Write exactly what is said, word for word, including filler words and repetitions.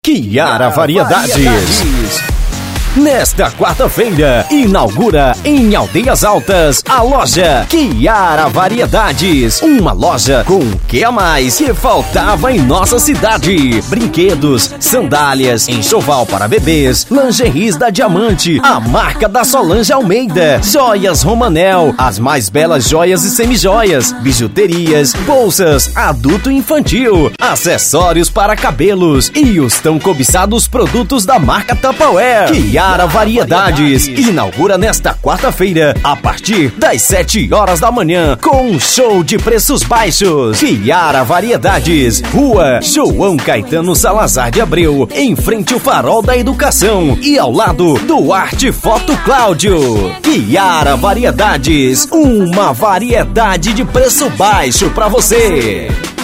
Chiara Variedades. Nesta quarta-feira, inaugura em Aldeias Altas a loja Chiara Variedades. Uma loja com o que a mais que faltava em nossa cidade. Brinquedos, sandálias, enxoval para bebês, lingeries da Diamante, a marca da Solange Almeida, joias Romanel, as mais belas joias e semijoias, bijuterias, bolsas, adulto e infantil, acessórios para cabelos e os tão cobiçados produtos da marca Tupperware. Chiara Variedades inaugura nesta quarta-feira a partir das sete horas da manhã com um show de preços baixos. Chiara Variedades, Rua João Caetano Salazar de Abreu, em frente ao Farol da Educação e ao lado do Arte Foto Cláudio. Chiara Variedades, uma variedade de preço baixo para você.